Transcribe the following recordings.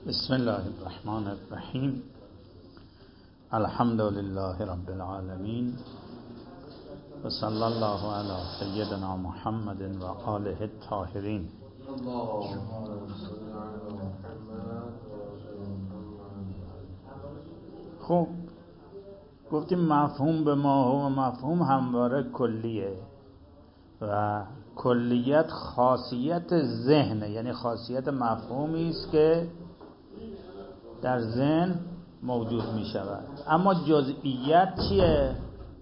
بسم الله الرحمن الرحیم. الحمد لله رب العالمین و صلی الله علی سیدنا محمد و آله الطاهرین. خب گفتیم مفهوم به ما و مفهوم همواره کلیه و کلیت خاصیت ذهنه، یعنی خاصیت مفهومی است که در ذهن موجود می شود. اما جزئیت چیه؟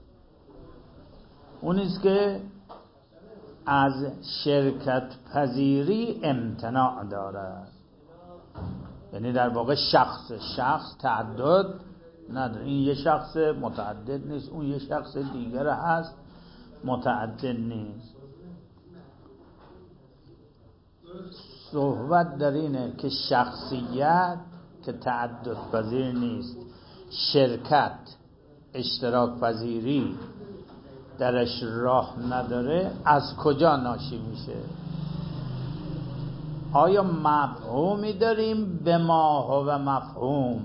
اون است که از شرکت پذیری امتناع دارد، یعنی در واقع شخص تعدد نداره. این یه شخص متعدد نیست، اون یه شخص دیگر هست متعدد نیست. صحبت در اینه که شخصیت که تعدد پذیر نیست، شرکت اشتراک پذیری درش راه نداره، از کجا ناشی میشه؟ آیا مفهومی داریم به ما و مفهوم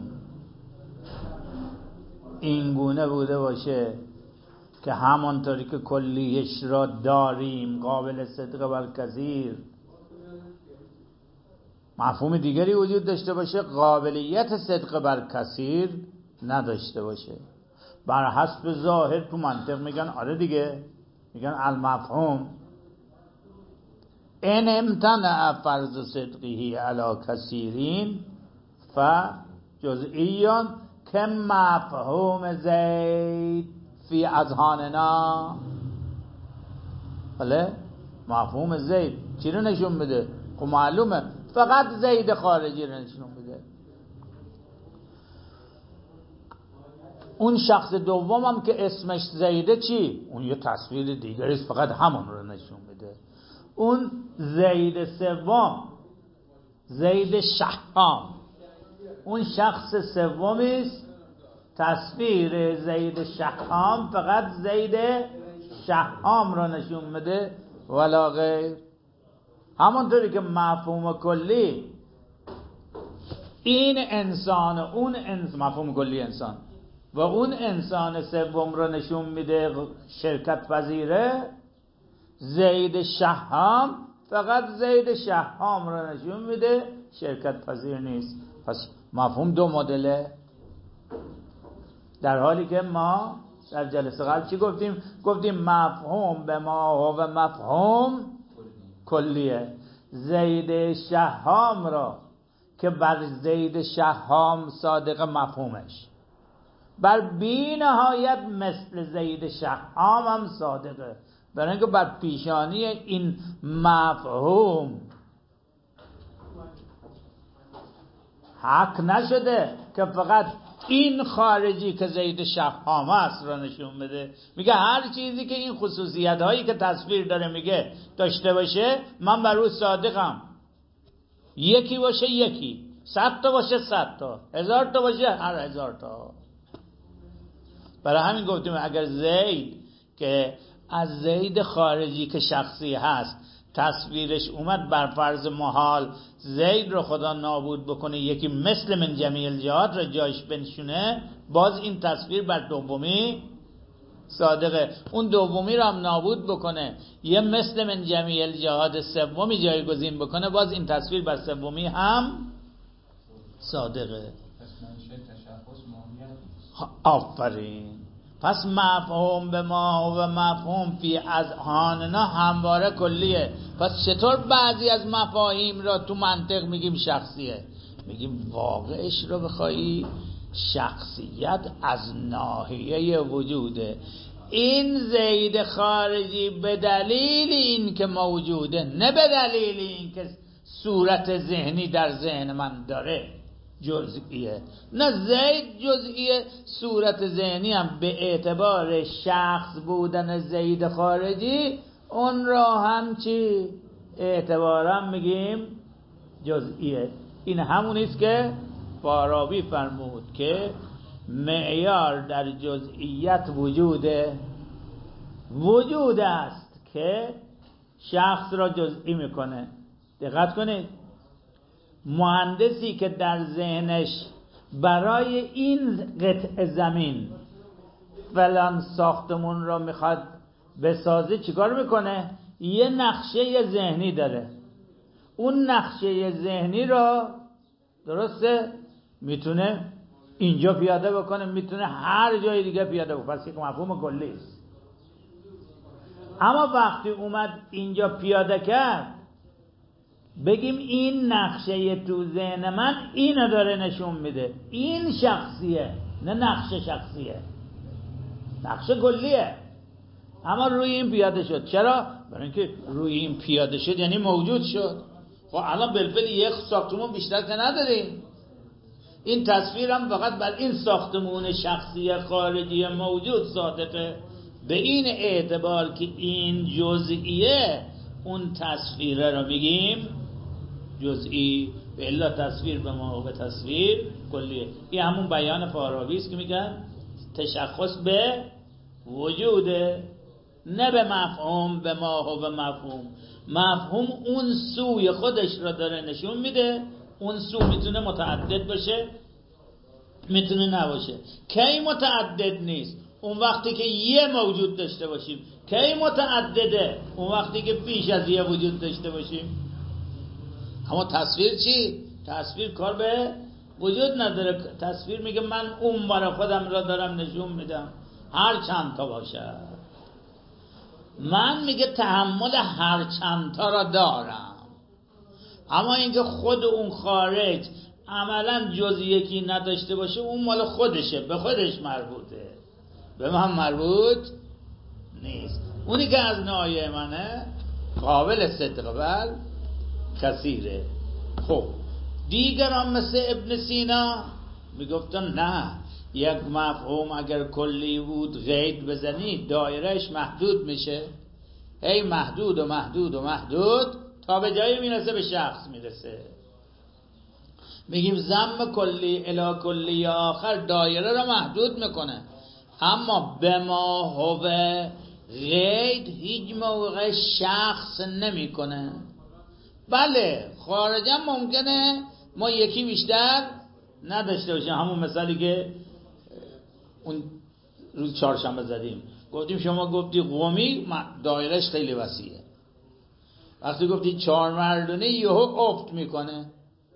این گونه بوده باشه که همانطوری که کلیش را داریم قابل صدق بالکثیر، مفهوم دیگری وجود داشته باشه قابلیت صدق بر کثیر نداشته باشه؟ بر حسب ظاهر تو منطق میگن آره دیگه، میگن المفهوم ان امتنع فرض صدقه علی کثیرین فجزئیان که مفهوم زید فی اذهاننا. بله، مفهوم زید چی رو نشون بده؟ خب معلومه فقط زید خارجی رو نشون بده. اون شخص دوم هم که اسمش زیده چی؟ اون یه تصویر دیگری است، فقط همون رو نشون بده. اون زید سوم، زید شهام، اون شخص سومی است، تصویر زید شهام فقط زید شهام رو نشون بده ولا غیر. همونطوری که مفهوم کلی این انسان و اون مفهوم کلی انسان و اون انسان سوم رو نشون میده شرکت پذیره، زید شهام فقط زید شهام رو نشون میده شرکت پذیر نیست. پس مفهوم دو مدله، در حالی که ما در جلسه قبل چی گفتیم؟ گفتیم مفهوم به ما و مفهوم کلیه. زید شهام را که بر زید شهام صادق مفهومش، بر بی نهایت مثل زید شهام هم صادقه، برای اینکه بر پیشانی این مفهوم حق نشده که فقط این خارجی که زید شهام است را نشون بده. میگه هر چیزی که این خصوصیت هایی که تصویر داره میگه داشته باشه من بر او صادقم. یکی باشه یکی، 100 تا باشه 100 تا، 1000 تا باشه هر 1000 تا. برای همین گفتیم اگر زید که از زید خارجی که شخصی هست تصویرش اومد بر فرض محال زید رو خدا نابود بکنه، یکی مثل من جمیع الجهات رو جایش بنشونه، باز این تصویر بر دومی صادقه. اون دومی رو هم نابود بکنه، یه مثل من جمیع الجهات سومی جایگزین بکنه، باز این تصویر بر سومی هم صادقه. آفرین. پس مفهوم به ما و مفهوم فی اذهاننا همواره کلیه. پس چطور بعضی از مفاهیم را تو منطق میگیم شخصیه؟ میگیم واقعش رو بخوایی شخصیت از ناحیه وجوده. این زید خارجی به دلیل این که موجوده، نه به دلیل این که صورت ذهنی در ذهن من داره جزئیه. نه زید جزئیه، صورت ذهنی هم به اعتبار شخص بودن زید خارجی اون را هم چی اعتبارا میگیم جزئیه. این همون است که فارابی فرمود که معیار در جزئیت وجود است که شخص را جزئی میکنه. دقت کنید، مهندسی که در ذهنش برای این قطع زمین فلان ساختمون رو میخواد بسازه چیکار میکنه؟ یه نقشه ذهنی داره. اون نقشه ذهنی رو درسته میتونه اینجا پیاده بکنه، میتونه هر جای دیگه پیاده بکنه. پس یک مفهوم کلی است. اما وقتی اومد اینجا پیاده کرد، بگیم این نقشه تو ذهن من اینو داره نشون میده، این شخصیه، نه نقشه شخصیه، نقشه کلیه. اما روی این پیاده شد. چرا؟ برای اینکه روی این پیاده شد یعنی موجود شد. خب الان بالفعل یک ساختمون بیشتر که نداریم. این تصویرم فقط بر این ساختمون شخصی خارجی موجود صادقه، به این اعتبار که این جزئیه اون تصویره رو میگیم جزئی، به الا تصویر به ما به تصویر کلیه. این همون بیان فارابی است که میگن تشخص به وجوده، نه به مفهوم، به ما و به مفهوم. مفهوم اون سوی خودش را داره نشون میده. اون سو میتونه متعدد باشه، میتونه نباشه. کی متعدد نیست؟ اون وقتی که یه موجود داشته باشیم. کی متعدده؟ اون وقتی که بیش از یه وجود داشته باشیم. اما تصویر چی؟ تصویر کار به وجود نداره. تصویر میگه من اون برای خودم را دارم نشون میدم، هر چند تا باشه. من میگه تحمل هر چند تا را دارم. اما اینکه خود اون خارج عملا جز یکی نداشته باشه، اون مال خودشه، به خودش مربوطه، به من مربوط نیست. اونی که از ناحیه منه قابل صدق بل کثیره. خب دیگران مثل ابن سینا میگفتن نه، یک مفهوم اگر کلی بود قید بزنی دایرهش محدود میشه، هی محدود و محدود و محدود تا به جایی میرسه به شخص میرسه. میگیم ضم کلی الی کلی آخر دایره رو محدود میکنه، اما به ما هو قید هیچ موقع شخص نمیکنه. بله خارجا ممکنه ما یکی بیشتر نداشته باشیم. همون مثالی که اون روز چهارشنبه زدیم، گفتیم شما گفتی قومی دایرش خیلی وسیعه، وقتی گفتی چهار مردونه یهو افت میکنه،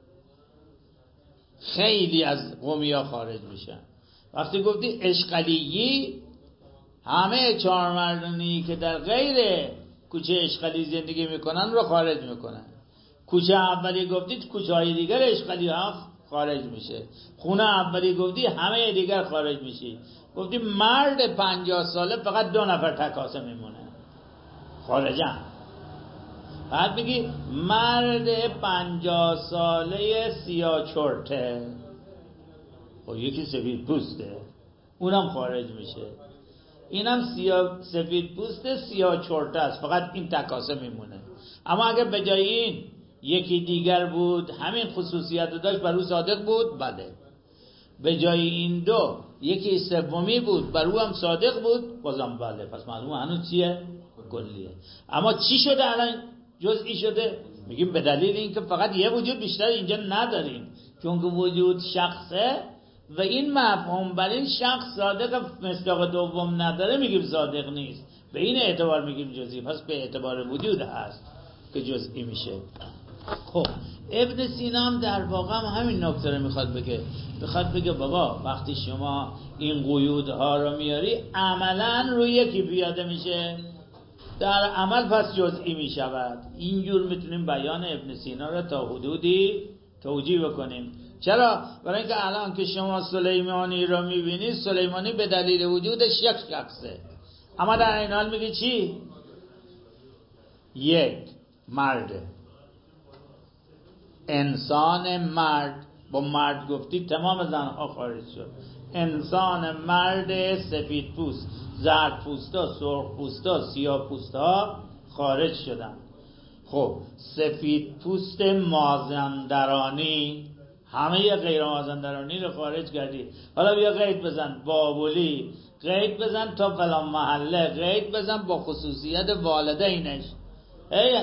خیلی از قومی ها خارج میشن. وقتی گفتی اشغالیی، همه چهار مردونی که در غیر کوچه اشغالی زندگی میکنن رو خارج میکنن. کوچه اولی گفتید کوچه های دیگر اشغالی ها خارج میشه. خونه اولی گفتی همه دیگر خارج میشه. گفتی مرد 50 ساله فقط 2 نفر تکاسه میمونه خارجن. بعد بگی مرد 50 ساله سیاه چرته، خب یکی سفید پوسته اونم خارج میشه، اینم سفید پوسته سیاه چرته است، فقط این تکاسه میمونه. اما اگر به جای این یکی دیگر بود همین خصوصیت داشت، بر او صادق بود، بله. به جای این دو یکی سومی بود، بر او هم صادق بود، بازم بله. پس معلومه هنوز چیه؟ کلیه. اما چی شده الان جزئی شده؟ میگیم به دلیل اینکه فقط یه وجود بیشتر اینجا نداریم، چون که وجود شخصه و این مفهوم بر این شخص صادق مصداق دوم نداره، میگیم صادق نیست. به این اعتبار میگیم جزئی. پس به اعتبار وجود هست که جزئی میشه. خب ابن سینا هم در واقع هم همین نکته رو میخواد بگه بابا وقتی شما این قیودها رو میاری عملا روی یکی پیاده میشه، در عمل پس جزئی میشود. اینجور میتونیم بیان ابن سینا رو تا حدودی توجیه بکنیم. چرا؟ برای اینکه الان که شما سلیمانی رو میبینید، سلیمانی به دلیل وجودش یک شخصه، اما در این حال میگه چی؟ یک مرده، انسان مرد. با مرد گفتی تمام زنها خارج شد. انسان مرد سفید پوست، زرد پوستا، سرخ پوستا، سیاه پوستا خارج شدن. خب سفید پوست مازندرانی، همه غیر مازندرانی رو خارج کردی. حالا بیا قید بزن بابلی، قید بزن تا فلان محله، قید بزن با خصوصیت والدینش.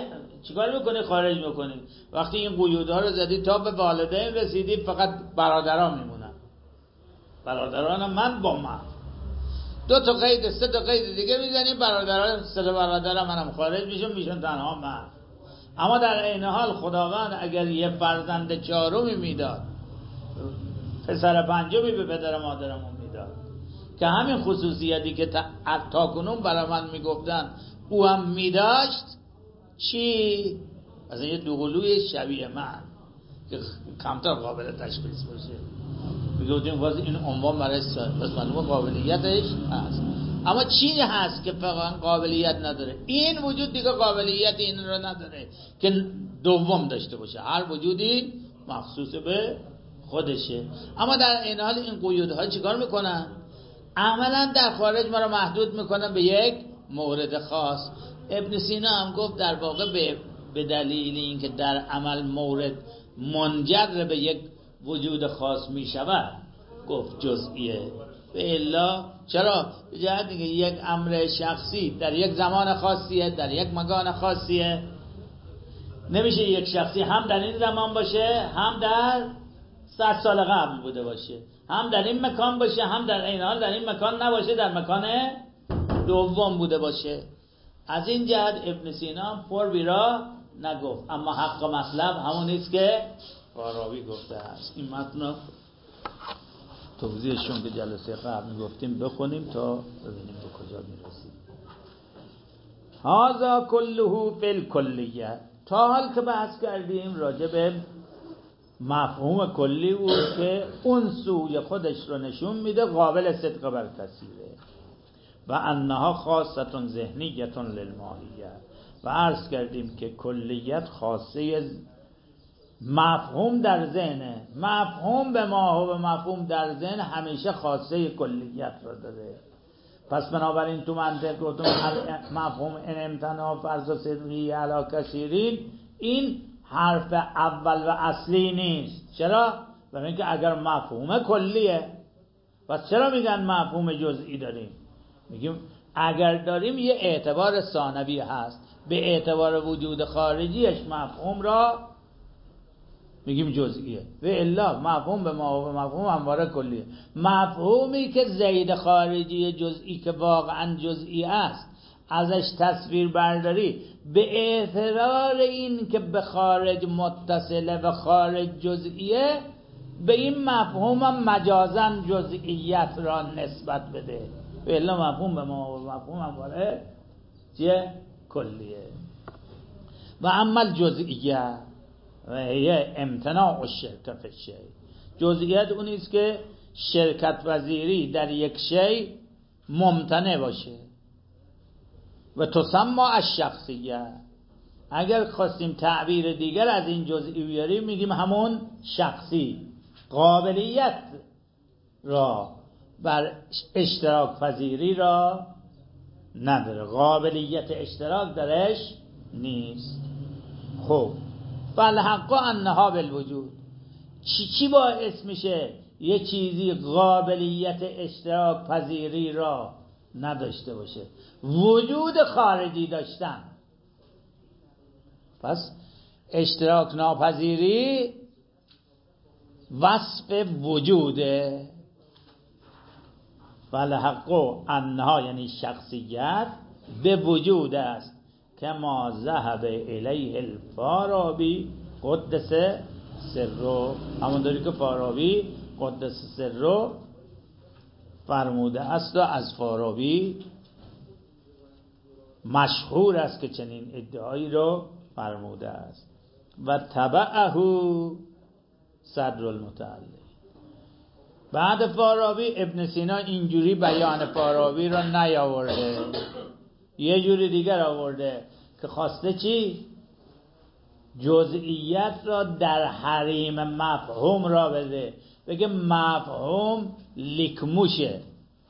چیکار میکنی؟ خارج میکنی. وقتی این قیودها رو زدی تا به والدین رسیدی، فقط برادران میمونن. برادران من با من. 2 تا قید 3 تا قید دیگه میزنی، برادران 3 تا برادر منم خارج میشن تنها من. اما در عین حال خداوند اگر یه فرزند 4می میداد، پسر 5می به پدر مادرمون میداد، که همین خصوصیتی که تا کنون برای من میگفتن او هم میداشت، چی؟ از یه دوقلوی شبیه من که کمتر قابل تشخیص باشه میگفتیم واسه این عنوان برای بس معلومه قابلیتش هست. اما چی هست که فقط قابلیت نداره؟ این وجود دیگه قابلیت این رو نداره که دوم داشته باشه. هر وجودی مخصوص به خودشه. اما در این حال این قیودها چیکار میکنن؟ عملا در خارج ما رو محدود میکنن به یک مورد خاص. ابن سینا هم گفت در واقع به دلیل اینکه در عمل مورد منجر به یک وجود خاص میشود گفت جزئیه. به الا چرا؟ به جهت اینکه یک امر شخصی در یک زمان خاصیه، در یک مکان خاصیه. نمیشه یک شخصی هم در این زمان باشه، هم در 100 سال قبل بوده باشه، هم در این مکان باشه، هم در این حال در این مکان نباشه، در مکان دوم بوده باشه. از این جهت ابن سینا پر بیرا نگفت. اما حق مطلب همون نیست که فارابی گفته است. این متن توضیحشون که جلسه قبل میگفتیم بخونیم تا ببینیم به کجا میرسیم. هذا كله فی الکلیه. تا حال که بحث کردیم راجع به مفهوم کلی او که اون سوی خودش رو نشون میده قابل صدق بر تصویره و انها خاصه ذهنیه للماهیه. و عرض کردیم که کلیت خاصه مفهوم در ذهنه. مفهوم به ما و مفهوم در ذهن همیشه خاصه کلیت رو داره. پس بنابراین تو منطق گفتم مفهوم ان امتنا فرض صدقی علی کثیرین، این حرف اول و اصلی نیست. چرا؟ برای اینکه اگر مفهوم کلیه، پس چرا میگن مفهوم جزئی داریم؟ میگیم اگر داریم یه اعتبار ثانوی هست، به اعتبار وجود خارجیش مفهوم را میگیم جزئیه. و الا مفهوم به ما و مفهوم همواره کلیه. مفهومی که زید خارجی جزئی که واقعا جزئی است ازش تصویر برداری به اعتبار این که به خارج متصله و خارج جزئیه، به این مفهوم مجازاً جزئیت را نسبت بده. و الا مفهوم به ما و مفهوم همواره چیه؟ کلیه. و اما الجزئیه و هی امتناع الشرک فی الشیء. جزئیت اون است که شرکت پذیری در یک شی ممتنع باشه. و تسمى الشخصیه. اگر خواستیم تعبیر دیگر از این جزئی بیاریم میگیم همون شخصی. قابلیت را بر اشتراک پذیری را نداره، قابلیت اشتراک درش نیست. خب فالحق انها بالوجود. چی باعث میشه یه چیزی قابلیت اشتراک پذیری را نداشته باشه؟ وجود خارجی داشتن. پس اشتراک ناپذیری وصف وجوده. فالحق انها یعنی شخصیت به وجود است کما ذهب الیه الفارابی قدس سره. همونطوری که فارابی قدس سره فرموده است و از فارابی مشهور است که چنین ادعایی رو فرموده است. و تبعه صدر المتعلی. بعد فارابی ابن سینا اینجوری بیان فارابی رو نیاورده، یه جوری دیگر آورده که خواسته چی؟ جزئیت را در حریم مفهوم را بده. بگه مفهوم لیکموشه،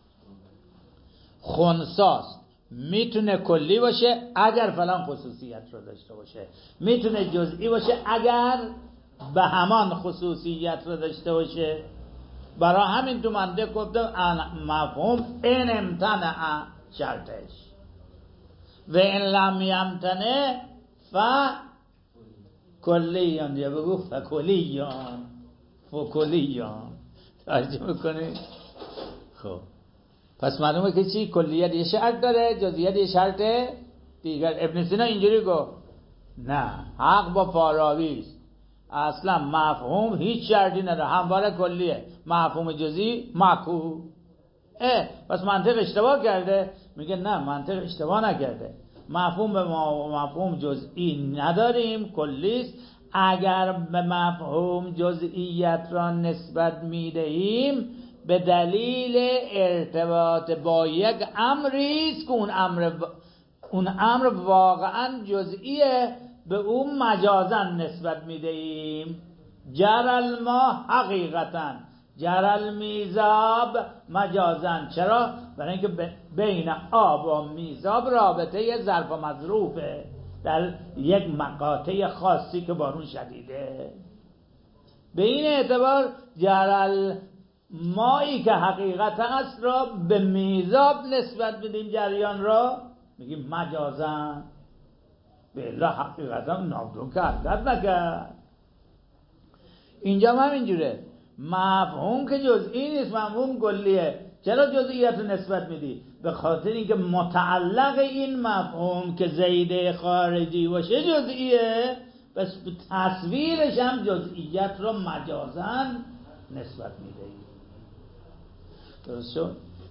خنثاست، میتونه کلی باشه اگر فلان خصوصیت رو داشته باشه، میتونه جزئی باشه اگر به همان خصوصیت رو داشته باشه. برای همین تو منطق گفتم مفهوم ان امتنع شرطش و ان لم یمتنع کلیان، یا بگو فکلیان، فکلیان. توجه میکنی؟ خب پس معلومه که چی؟ کلیت یه شرط داره، جزئیات یه شرط دیگر. ابن سینا اینجوری گفت نه، حق با فاراوی است، اصلا مفهوم هیچ شرطی نداره، همواره کلیه، مفهوم جزئی معکوف. پس منطق اشتباه کرده؟ میگه نه، منطق اشتباه نکرده، مفهوم به مفهوم جزئی نداریم، کلیست. اگر به مفهوم جزئیت را نسبت میدهیم به دلیل ارتباط با یک امریست که اون امر واقعا جزئیه، به اون مجازا نسبت میدهیم. جرل ما حقیقتا، جرل میزاب مجازا. چرا؟ برای اینکه بین آب و میزاب رابطه ظرف و مظروفه در یک مقاطع خاصی که بارون شدیده. به این اعتبار جرل مایی که حقیقت هست را به میزاب نسبت بدیم، جریان را میگیم مجازا. به الله حقیقتا نابدون که حرکت نکرد. اینجا هم اینجوره، مفهوم که جزئی نیست، مفهوم کلیه. چرا جزئیات رو نسبت میدی؟ به خاطر اینکه متعلق این مفهوم که زید خارجی باشه جزئیه، بس به تصویرش هم جزئیات رو مجازاً نسبت میدهی. درست شد؟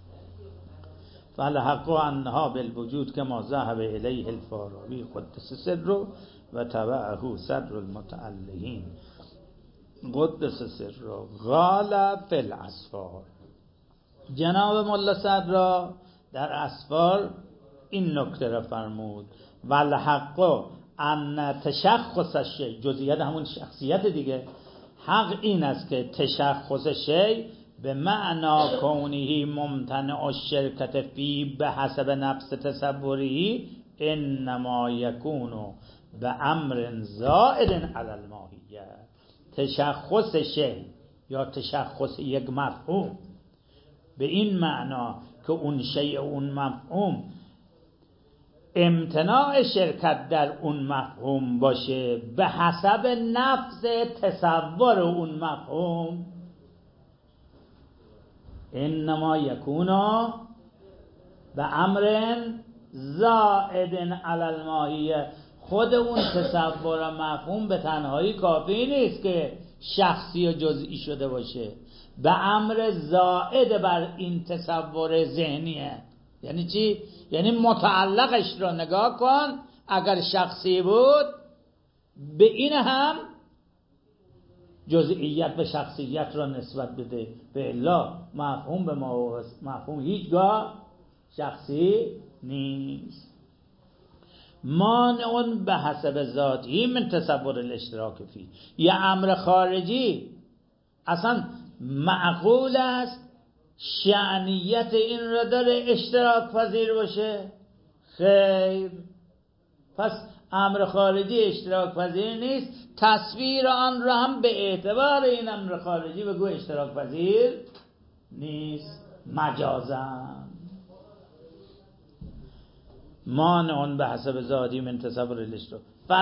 فالحق انها بالوجود کما ذهب الیه الفاراوی قدس سره و تبعه صدر المتعلقین قدس سره قال فی الاسفار. جناب ملا صدرا در اسفار این نکته را فرمود: والحق ان تشخص الشیء، جزئیات همون شخصیت دیگه، حق این است که تشخص شیء به معنا کونه ممتنع الشرکت فی به حسب نفس تصوری انما یکون به امر زائد علی الماهیه. تشخص شیء یا تشخص یک مفهوم به این معنا که اون شیء، اون مفهوم، امتناع شرکت در اون مفهوم باشه به حسب نفس تصور اون مفهوم، انما یکونا به امر زائد علی الماهیه. خود اون تصور مفهوم به تنهایی کافی نیست که شخصی و جزئی شده باشه، به امر زائد بر این تصور ذهنیه. یعنی چی؟ یعنی متعلقش را نگاه کن، اگر شخصی بود به این هم جزئیت به شخصیت را نسبت بده، به الا مفهوم به مفهوم هیچگاه شخصی نیست. مانع به حسب ذاتی من تصور الاشتراک فی. یه امر خارجی اصلا معقول است شأنیت این را داره اشتراک پذیر باشه؟ خیر. پس امر خارجی اشتراک پذیر نیست، تصویر آن را هم به اعتبار این امر خارجی بگو اشتراک پذیر نیست، مجازاً. مانع به حسب ذاتی من تصور الاشتراک.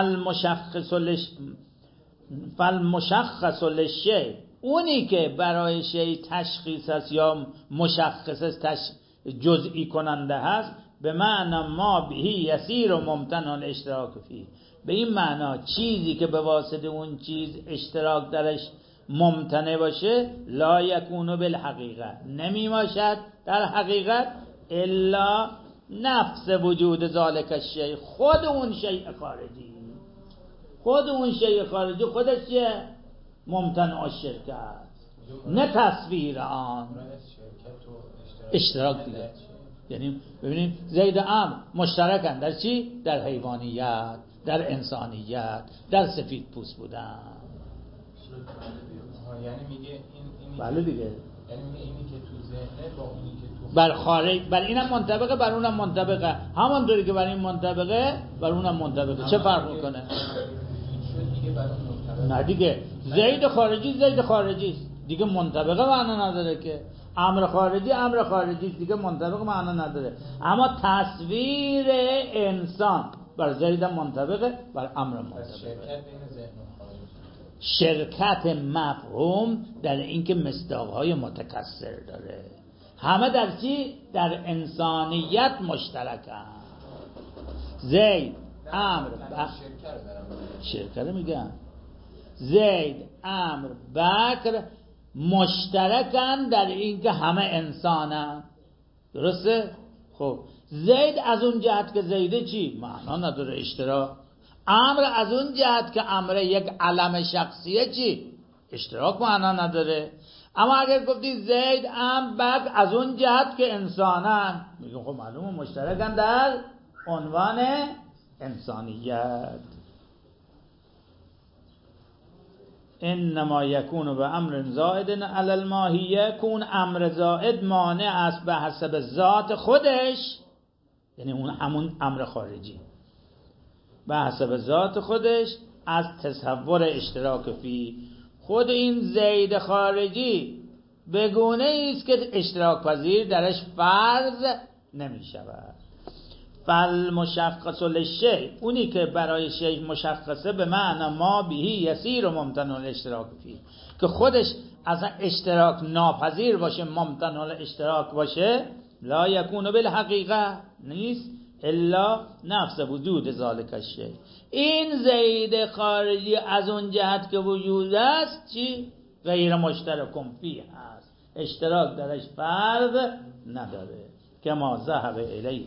فالمشخص للشیء، اونی که برای شیء تشخیص است یا مشخص است، جزئی کننده هست، به معنی ما بهی یسیر و ممتنع الاشتراک فی، به این معنا چیزی که به واسطه اون چیز اشتراک درش ممتنع باشه، لا یکون بالحقیقت، نمی باشد در حقیقت، الا نفس وجود ذالک الشیء، خود اون شیء خارجی، خود اون شیء خارجی خودش چیه؟ ممتنع الشرکت، نه تصویر آن. اشتراک دیگه، یعنی ببینید زید عمرو مشترکن در چی؟ در حیوانیت، در انسانیت، در سفید پوست بودن. یعنی میگه این بله دیگه، یعنی میگه اینی که تو ذهنه با اونی که تو بر خارج، بر اینم منطبقه، بر اونم منطبقه، همونطوری که بر این منطبقه بر اونم منطبقه. چه فرق میکنه؟ نه دیگه، زید خارجی زید خارجی است دیگه، منطبقه معنا نداره که. امر خارجی امر خارجی است دیگه، منطبق معنا نداره. اما تصویر انسان بر زید منطبقه، بر امر منطبقه. شرکت مفهوم در اینکه مصداق‌های متکثر داره. همه در چی؟ در انسانیت مشترکن. زید، امر، شرکت رو میگم. زید، امر، بکر مشترکن در اینکه همه انسانن. درسته؟ خب زید از اون جهت که زیده چی؟ معنا نداره، اشتراک. امر از اون جهت که امر یک علم شخصیه چی؟ اشتراک معنا نداره. اما اگر گفتی زید، امر، بکر از اون جهت که انسانن، میگم خب معلومه مشترکن در عنوان انسانیت. انما یکون به امر زائد علی الماهیه، کون امر زائد مانع است به حسب ذات خودش، یعنی اون همون امر خارجی به حسب ذات خودش از تصور اشتراک فی. خود این زید خارجی به گونه است که اشتراک پذیر درش فرض نمی شود. فالمشخص للشیء، اونی که برای شیء مشخصه به معنی ما بهی یسیر و ممتنع الاشتراک فی، که خودش از اشتراک ناپذیر باشه، ممتنع الاشتراک باشه، لا یکون بالحقیقه، نیست الا نفس وجود ذالک الشیء. این زید خارجی از اون جهت که وجود است چی؟ غیر مشترک فی هست، اشتراک درش فرض نداره. که ما ذهب الیه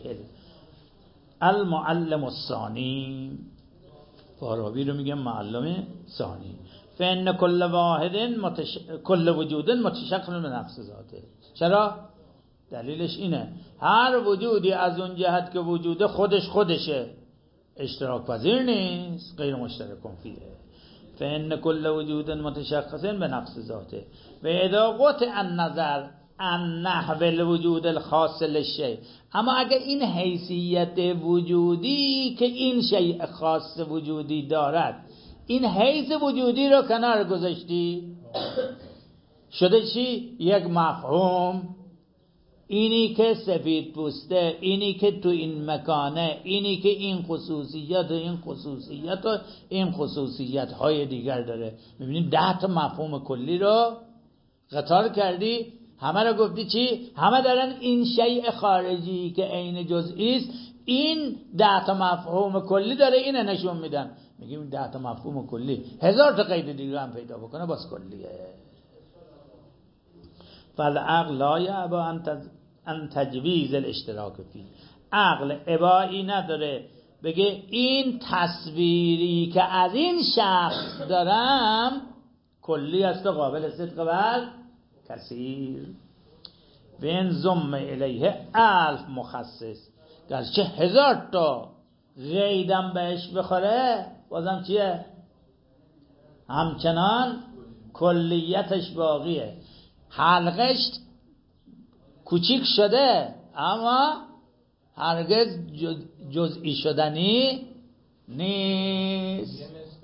المعلم الثانی، فارابی رو میگه معلم ثانی. فان کل واحد کل وجود متشکل من نفس ذاته. چرا؟ دلیلش اینه هر وجودی از اون جهت که وجود خودشه، اشتراک پذیر نیست، غیر مشترک فیه. فان کل وجود متشخص به نفس ذاته و اذا قطع النظر عن نحو الوجود الخاص للشیء. اما اگه این حیثیت وجودی که این شیء خاص وجودی دارد، این حیث وجودی رو کنار گذاشتی، شده چی؟ یک مفهوم. اینی که سفید پوسته، اینی که تو این مکانه، اینی که این خصوصیت و این خصوصیت و این خصوصیت های دیگر داره. میبینیم 10 تا مفهوم کلی رو قطار کردی، همه رو گفتی چی؟ همه دارن این شیء خارجی که عین جزئی است، این 10 تا مفهوم کلی داره، اینه نشون میدن. میگیم 10 تا مفهوم کلی 1000 تا قید دیگه هم پیدا بکنه، باز کلیه. فالعقل لا یعبا ان تجویز الاشتراک فی. عقل ابایی نداره بگه این تصویری که از این شخص دارم کلی است و قابل صدق بر کثیر. بین ضم الیه 1000 مخصص، گرچه 1000 تا قیدم بهش بخوره بازم چیه؟ همچنان کلیتش باقیه. حلقش کوچیک شده اما هرگز جزئی شدنی نیست.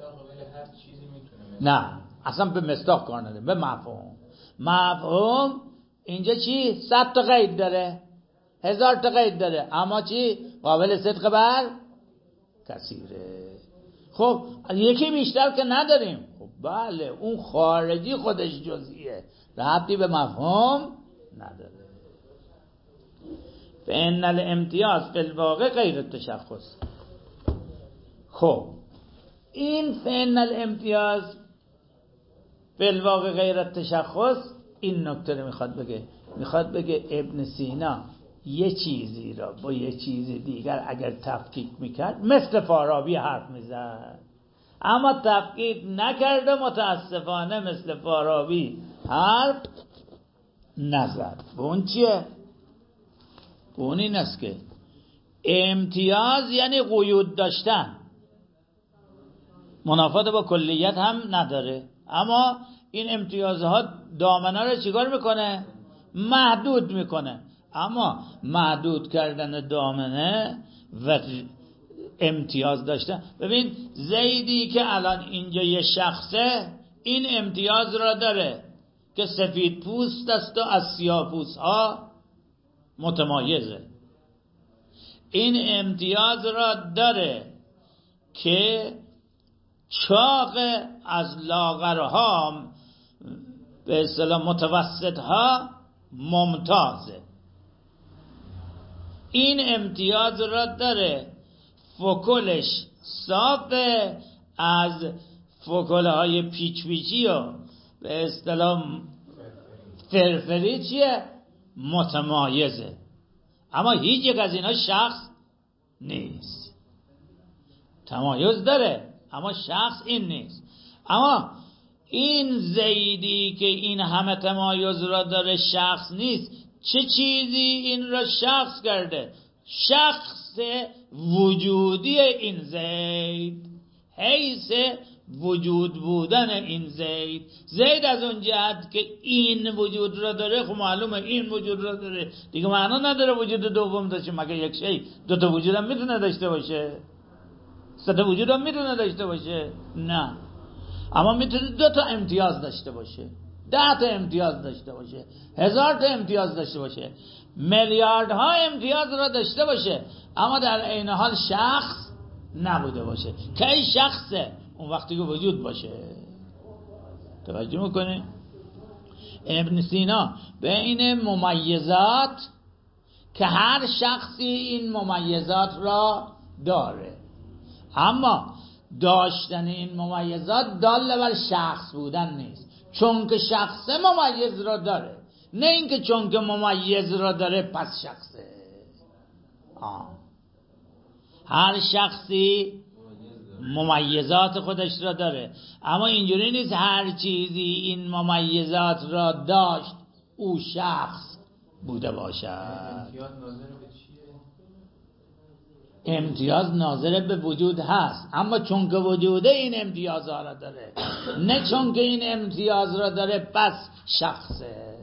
نه اصلا به مصداق کار نداره، به مفهوم اینجا چی؟ 100 تا قید داره، 1000 تا قید داره، اما چی؟ قابل صدق بر کثیره. خب یکی بیشتر که نداریم. خب بله اون خارجی خودش جزئیه، ربطی به مفهوم نداره. فإن الامتیاز فی الواقع غیر التشخص. خب این فإن الامتیاز فی الواقع غیر التشخص، این نکته رو میخواد بگه ابن سینا یه چیزی را با یه چیز دیگر اگر تفکیک میکرد مثل فارابی حرف میزد، اما تفکیک نکرده، متاسفانه مثل فارابی حرف نزد. اون چیه؟ اون این است که امتیاز یعنی قیود داشتن، منافات با کلیت هم نداره، اما این امتیازها دامنه رو چیکار میکنه؟ محدود میکنه. اما محدود کردن دامنه و امتیاز داشتن، ببین زیدی که الان اینجا یه شخصه این امتیاز را داره که سفید پوست است و از سیاه پوست ها متمایزه. این امتیاز را داره که چاق از لاغرها به اصطلاح متوسطها ممتازه. این امتیاز را داره. فکلش صافه، از فکل های پیچ پیچی و به اصطلاح فرفری چیه؟ متمایزه. اما هیچ یک از اینا شخص نیست. تمایز داره اما شخص این نیست. اما این زیدی که این همه تمایز را داره شخص نیست. چه چیزی این را شخص کرده؟ شخص وجودی این زید، حیث وجود بودن این زید از اون جهت که این وجود را داره، خب معلومه این وجود را داره دیگه، معنا نداره وجود دوم داشته. مگه یک شی دو تا وجود هم میتونه داشته باشه؟ سه تا وجود هم میتونه داشته باشه؟ نه. اما میتونه دو تا امتیاز داشته باشه، 10 تا امتیاز داشته باشه، 1000 تا امتیاز داشته باشه، میلیاردها امتیاز را داشته باشه، اما در عین حال شخص نبوده باشه. که این شخصه اون وقتی که وجود باشه. توجه میکنه؟ ابن سینا بین ممیزات که هر شخصی این ممیزات را داره، اما داشتن این ممیزات دال بر شخص بودن نیست، چون که شخص ممیز را داره، نه اینکه چون که ممیز را داره پس شخصه. هر شخصی ممیزات خودش را داره، اما اینجوری نیست هر چیزی این ممیزات را داشت او شخص بوده باشد. امتیاز ناظر به وجود هست، اما چون که وجوده این امتیاز را داره، نه چون که این امتیاز را داره پس شخصه.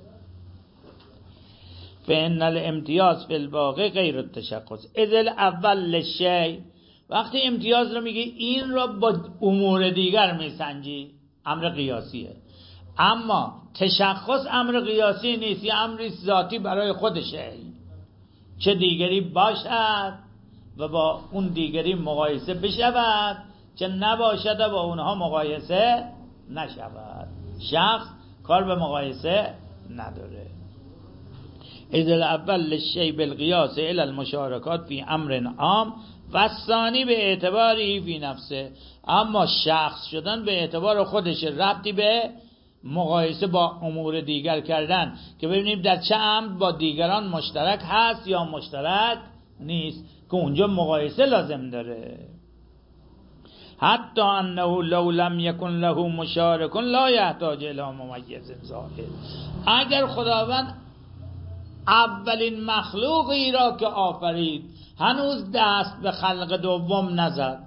فإن الامتیاز فی الواقع غیر التشخص اذ الاول للشیء. وقتی امتیاز رو میگی این رو با امور دیگر میسنجی، امر قیاسیه. اما تشخص امر قیاسی نیست، یه امری ذاتی برای خودشه، چه دیگری باشد و با اون دیگری مقایسه بشود، چه نباشد و با اونها مقایسه نشود. شخص کار به مقایسه نداره. اذ الاول للشیء بالقیاس الى المشارکات فی امر عام و ثانی به اعتباری فی نفسه. اما شخص شدن به اعتبار خودش، ربطی به مقایسه با امور دیگر کردن که ببینیم در چه امر با دیگران مشترک هست یا مشترک نیست، که اونجا مقایسه لازم داره. حتی انه لو لم یکن له مشارک لا یحتاج الی ممیز ظاهر. اگر خداوند اولین مخلوقی را که آفرید هنوز دست به خلق دوم نزد،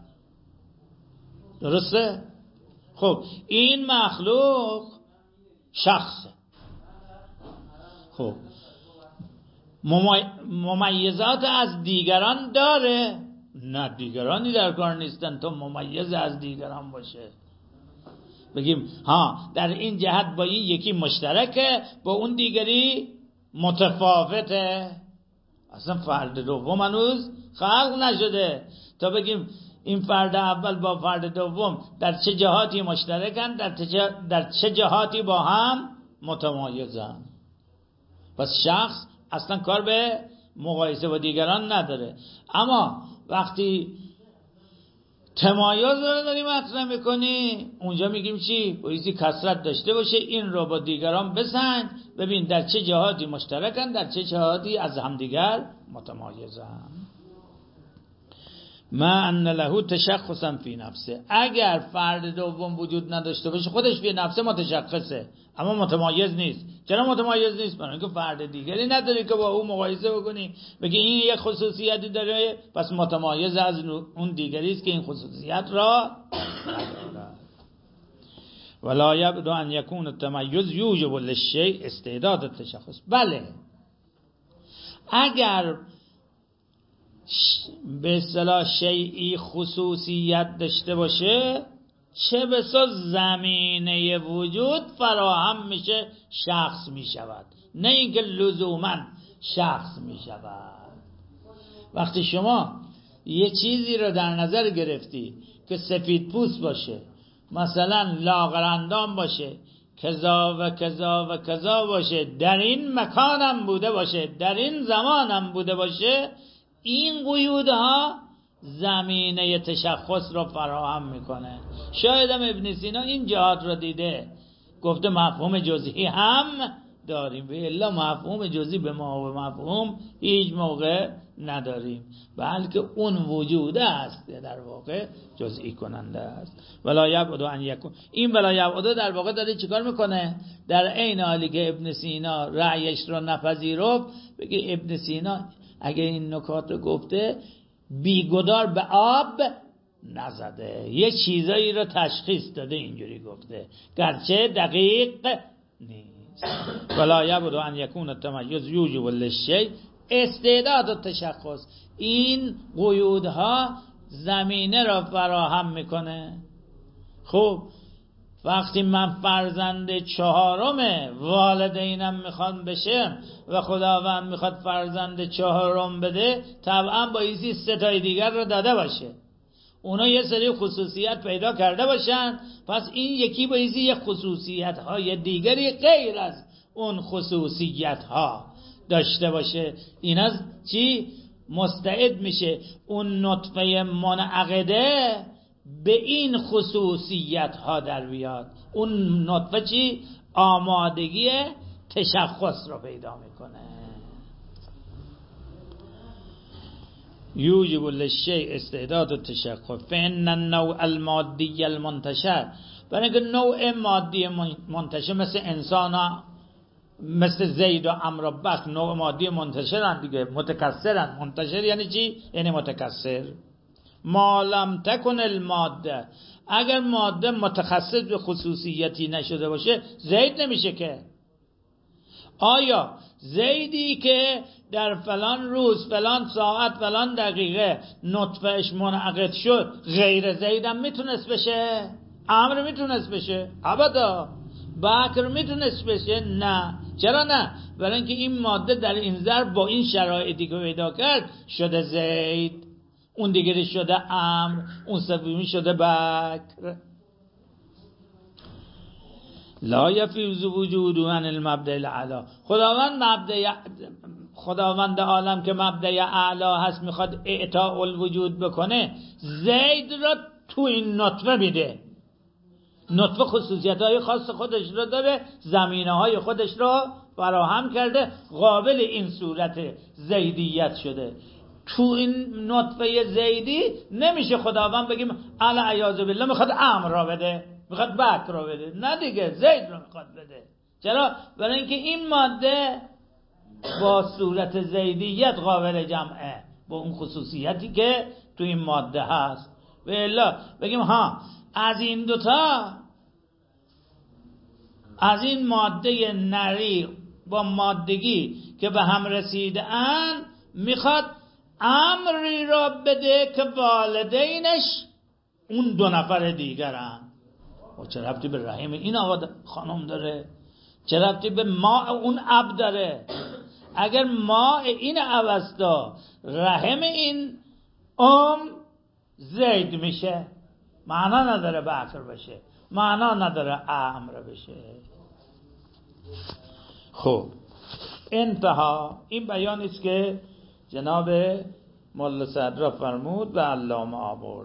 درسته؟ خب این مخلوق شخصه، خب ممیزات از دیگران داره؟ نه، دیگرانی در کار نیستن تو ممیز از دیگران باشه. بگیم ها در این جهت با این یکی مشترکه، با اون دیگری متفاوته. اصلا فرد دوم هنوز خلق نشده تا بگیم این فرد اول با فرد دوم در چه جهاتی مشترکن، در چه جهاتی با هم متمایزن. پس شخص اصلا کار به مقایسه با دیگران نداره. اما وقتی تمایز رو داریم مطرح میکنی، اونجا میگیم چی؟ بایستی کثرت داشته باشه، این رو با دیگران بسنج، ببین در چه جهاتی مشترکن، در چه جهاتی از همدیگر متمایزن. ما ان له تشخصا فی نفسه. اگر فرد دوم وجود نداشته باشه خودش فی نفسه متشخصه اما متمایز نیست. چرا متمایز نیست؟ برای اینکه فرد دیگری نداری که با او مقایسه بکنی بگی این یک خصوصیتی داره پس متمایز از اون دیگری است که این خصوصیت را نداره. ولا یبدو ان یکون التمایز یوجب للشیء استعداد التشخص. بله اگر به اصطلاح شیئی خصوصیت داشته باشه، چه بسا زمینه وجود فراهم میشه، شخص میشود، نه اینکه لزوما شخص میشود. وقتی شما یه چیزی رو در نظر گرفتی که سفید پوست باشه، مثلا لاغرندام باشه، کذا و کذا و کذا باشه، در این مکانم بوده باشه، در این زمانم بوده باشه، این قیودها زمینه تشخص رو فراهم میکنه. شاید هم ابن سینا این جهات رو دیده، گفته مفهوم جزئی هم داریم، و الا مفهوم جزئی به ما و مفهوم هیچ موقع نداریم، بلکه اون وجوده است در واقع جزئی کننده است. ولا یبعد ان یکون، این ولا یبعد در واقع داره چیکار میکنه؟ در عین حالی که ابن سینا رأیش رو نپذیرفت، بگه ابن سینا اگه این نکات رو گفته بیگدار به آب نزده، یه چیزایی رو تشخیص داده اینجوری گفته، گرچه دقیق نیست. ولا یبعد ان یکون التمیز یوجب للشیء استعداد و تشخص، این قیودها زمینه را فراهم میکنه. خب وقتی من فرزند چهارم والدینم میخوام بشم و خداوند میخواد فرزند چهارم بده، طبعا بایستی ستای دیگر رو داده باشه، اونا یه سری خصوصیت پیدا کرده باشن، پس این یکی بایستی یه خصوصیت های دیگری غیر از اون خصوصیت ها داشته باشه. این از چی مستعد میشه؟ اون نطفه منعقده به این خصوصیت ها در بیاد، اون نطفه چی؟ آمادگی تشخص رو پیدا میکنه. یوجب للشیء استعداد التشخص فان النوع المادی المنتشر، برای اینکه نوع مادی منتشر مثل انسان ها، مثل زید و عمرو و بکر، نوع مادی منتشرن دیگه، متکثرن. منتشر یعنی چی؟ یعنی متکثر. ما لم تکن الماده، اگر ماده متخصص به خصوصیتی نشده باشه زید نمیشه که. آیا زیدی که در فلان روز فلان ساعت فلان دقیقه نطفهش منعقد شد غیر زیدم میتونست بشه؟ عمرو میتونست بشه؟ ابدا. بکر میتونست بشه؟ نه. چرا نه؟ برای اینکه این ماده در این ضرب با این شرایطی که پیدا کرد شده زید، اون دیگری شده عمرو، اون سومی شده بکر. لا یفیض وجود عن المبدأ الاعلی، خداوند عالم که مبدأ اعلی هست میخواد اعطاء الوجود بکنه، زید را تو این نطفه میده. نطفه خصوصیت های خاص خودش رو داره، زمینه های خودش رو فراهم کرده، قابل این صورت زیدیت شده. تو این نطفه زیدی نمیشه خداوند بگیم الا عیاذ بالله میخواد عمرو را بده، میخواد بکر را بده، نه دیگه زید را میخواد بده. چرا؟ برای اینکه این ماده با صورت زیدیت قابل جمعه، با اون خصوصیتی که تو این ماده هست. و الا بگیم ها از این دوتا، از این ماده نری با مادگی که به هم رسیده ان، میخواد امری را بده که والدینش اون دو نفر دیگرن. و چه ربطی به رحم این خانم داره؟ چه ربطی به ما اون اب داره؟ اگر ما این اوستا رحم این زید میشه، معنا نداره بکر بشه، معنا نداره عمرو بشه. خب انتها این بیانی است که جناب ملا صدرا فرمود و علامه آورد.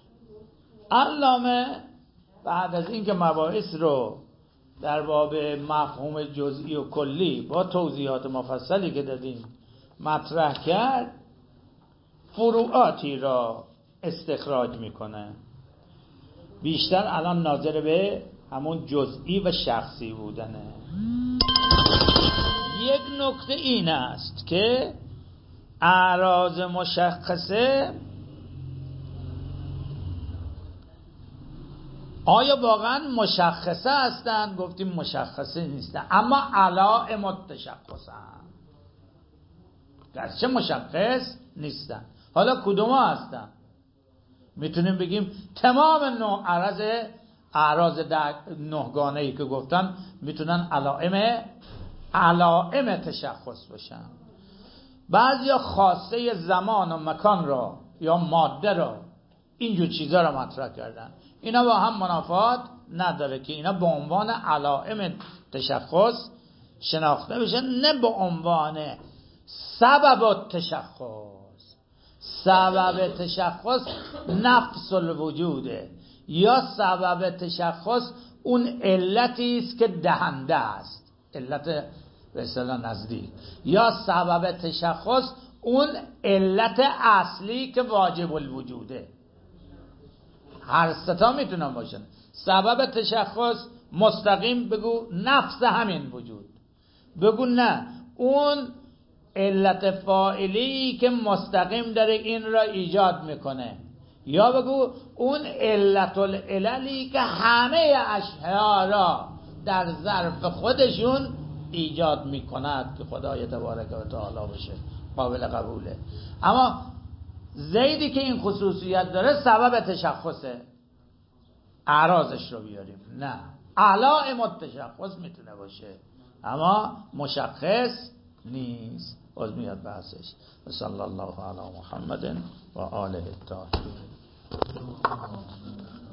علامه بعد از اینکه مباحث رو در باب مفهوم جزئی و کلی با توضیحات مفصلی که دادیم مطرح کرد، فروعاتی را استخراج میکنه. بیشتر الان ناظر به همون جزئی و شخصی بودنه. یک نکته این است که اعراض مشخصه آیا واقعا مشخصه هستند؟ گفتیم مشخصه نیستن، اما علائم التشخصن، گرچه مشخص نیستن. حالا کدوم هستن؟ میتونیم بگیم تمام نوع اعراض نهگانه‌ای که گفتن میتونن علائم تشخص باشن. بعضیا خاصه زمان و مکان را یا ماده رو، اینجور چیزا رو مطرح کردن. اینا با هم منافات نداره که اینا به عنوان علائم تشخص شناخته بشن، نه به عنوان سبب تشخص. سبب تشخص نفس الوجوده، یا سبب تشخص اون علتی است که دهنده است، علت به اصطلاح نزدیک، یا سبب تشخص اون علت اصلی که واجب الوجوده. هر ستا میتونن باشن. سبب تشخص مستقیم بگو نفس همین وجود، بگو نه اون علت فاعلی که مستقیم داره این را ایجاد میکنه، یا بگو اون علت العللی که همه اشیاء را در ظرف خودشون ایجاد میکند که خدای تبارک و تعالی باشه قابل قبوله. اما زیدی که این خصوصیت داره سبب تشخصه، اعراضش رو بیاریم، نه علائم التشخص میتونه باشه اما مشخص نیست. باز میاد بحثش. صلی الله علی محمد و آله الطاهرین.